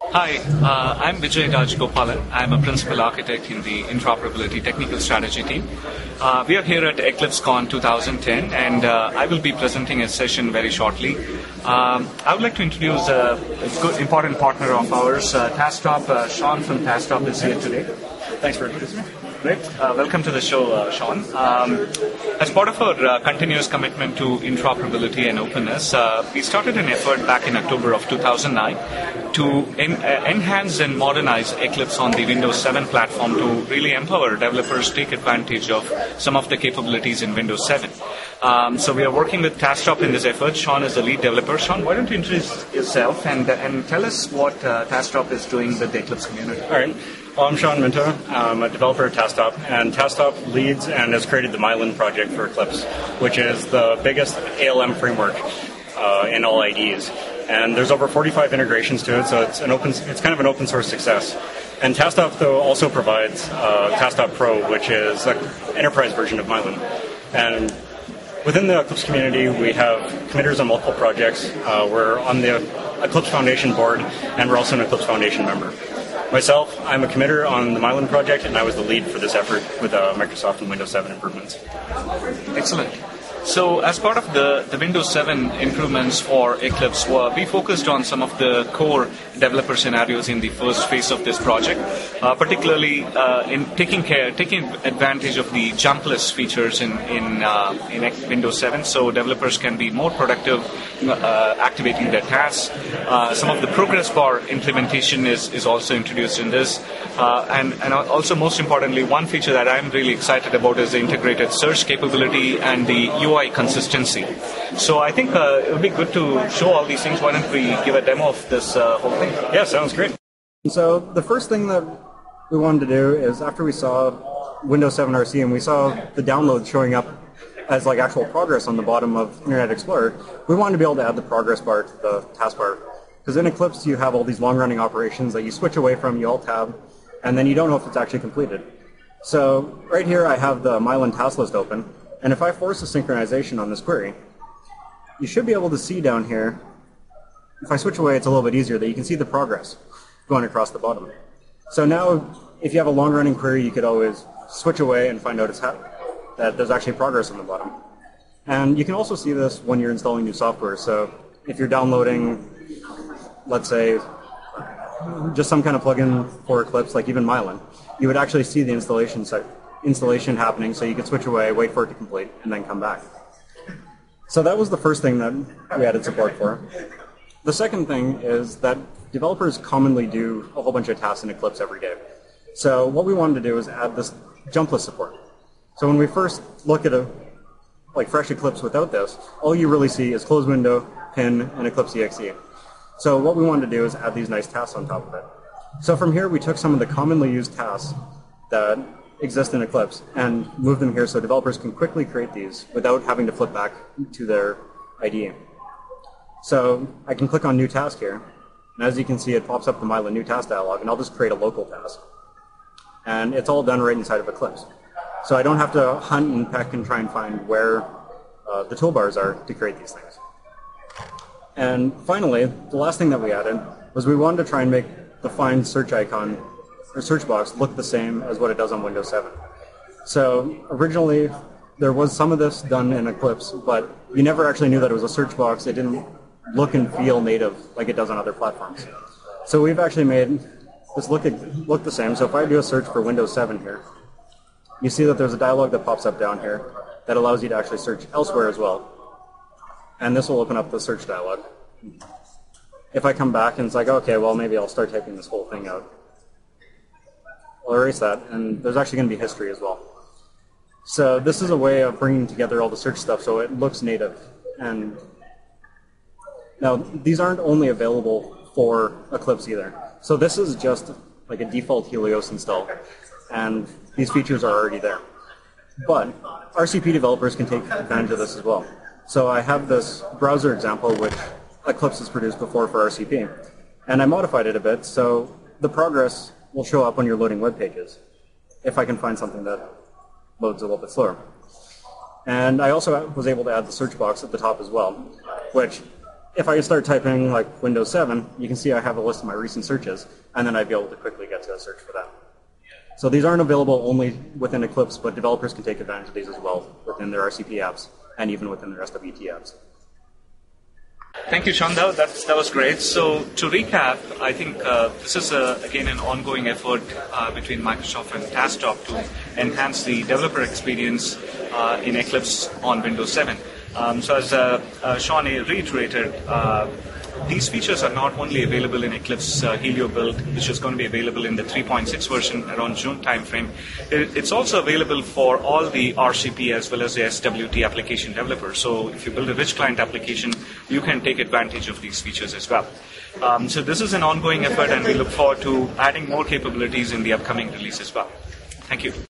Hi, I'm Vijay Rajgopalan. I'm a principal architect in the interoperability technical strategy team. We are here at EclipseCon 2010, and I will be presenting a session very shortly. I would like to introduce a good, important partner of ours, TaskTop. Sean from TaskTop is here today. Thanks for introducing me. Great. Welcome to the show, Sean. As part of our continuous commitment to interoperability and openness, we started an effort back in October of 2009 to enhance and modernize Eclipse on the Windows 7 platform to really empower developers to take advantage of some of the capabilities in Windows 7. So we are working with TaskTop in this effort. Sean is the lead developer. Sean, why don't you introduce yourself and tell us what TaskTop is doing with the Eclipse community? All right. Well, I'm Sean Minto. I'm a developer at TaskTop, and TaskTop leads and has created the Mylan project for Eclipse, which is the biggest ALM framework in all IDEs. And there's over 45 integrations to it, so it's kind of an open source success. And TaskTop, though, also provides TaskTop Pro, which is an enterprise version of Mylan. And within the Eclipse community, we have committers on multiple projects. We're on the Eclipse Foundation board, and we're also an Eclipse Foundation member. Myself, I'm a committer on the Mylan project, and I was the lead for this effort with Microsoft and Windows 7 improvements. Excellent. So as part of the Windows 7 improvements for Eclipse, we focused on some of the core developer scenarios in the first phase of this project, particularly in taking advantage of the jump list features in Windows 7, so developers can be more productive activating their tasks. Some of the progress bar implementation is also introduced in this. And also, most importantly, one feature that I'm really excited about is the integrated search capability and the UI consistency. So I think it would be good to show all these things. Why don't we give a demo of this whole thing? Yeah, sounds great. So the first thing that we wanted to do is after we saw Windows 7 RC and we saw the download showing up as like actual progress on the bottom of Internet Explorer, we wanted to be able to add the progress bar to the taskbar. Because in Eclipse, you have all these long-running operations that you switch away from, you alt-tab, and then you don't know if it's actually completed. So right here, I have the Mylan task list open, and if I force a synchronization on this query, you should be able to see down here, if I switch away, it's a little bit easier, that you can see the progress going across the bottom. So now, if you have a long-running query, you could always switch away and find out that there's actually progress on the bottom. And you can also see this when you're installing new software. So if you're downloading, let's say, just some kind of plugin for Eclipse, like even Mylan, you would actually see the installation happening, so you could switch away, wait for it to complete, and then come back. So that was the first thing that we added support for. The second thing is that developers commonly do a whole bunch of tasks in Eclipse every day. So what we wanted to do is add this jump list support. So when we first look at a fresh Eclipse without this, all you really see is close window, pin, and Eclipse exe. So what we wanted to do is add these nice tasks on top of it. So from here, we took some of the commonly used tasks that exist in Eclipse and moved them here so developers can quickly create these without having to flip back to their IDE. So I can click on New Task here, and as you can see, it pops up the Mylan New Task dialog, and I'll just create a local task. And it's all done right inside of Eclipse. So I don't have to hunt and peck and try and find where the toolbars are to create these things. And finally, the last thing that we added was we wanted to try and make the Find search icon or search box look the same as what it does on Windows 7. So originally, there was some of this done in Eclipse, but you never actually knew that it was a search box. It didn't look and feel native like it does on other platforms. So we've actually made this look the same. So if I do a search for Windows 7 here, you see that there's a dialog that pops up down here that allows you to actually search elsewhere as well. And this will open up the search dialog. If I come back and it's like, okay, well, maybe I'll start typing this whole thing out. I'll erase that, and there's actually going to be history as well. So this is a way of bringing together all the search stuff so it looks native. And now, these aren't only available for Eclipse either. So this is just like a default Helios install, and these features are already there. But RCP developers can take advantage of this as well. So I have this browser example which Eclipse has produced before for RCP, and I modified it a bit so the progress will show up when you're loading web pages, if I can find something that loads a little bit slower. And I also was able to add the search box at the top as well, which if I start typing like Windows 7, you can see I have a list of my recent searches, and then I'd be able to quickly get to a search for that. So these aren't available only within Eclipse, but developers can take advantage of these as well within their RCP apps and even within their SWT apps. Thank you, Chanda. That was great. So to recap, I think this is, again, an ongoing effort between Microsoft and TaskTop to enhance the developer experience in Eclipse on Windows 7. So as Sean reiterated, these features are not only available in Eclipse Helio build, which is going to be available in the 3.6 version around June timeframe. It's also available for all the RCP as well as the SWT application developers. So if you build a rich client application, you can take advantage of these features as well. So this is an ongoing effort, and we look forward to adding more capabilities in the upcoming release as well. Thank you.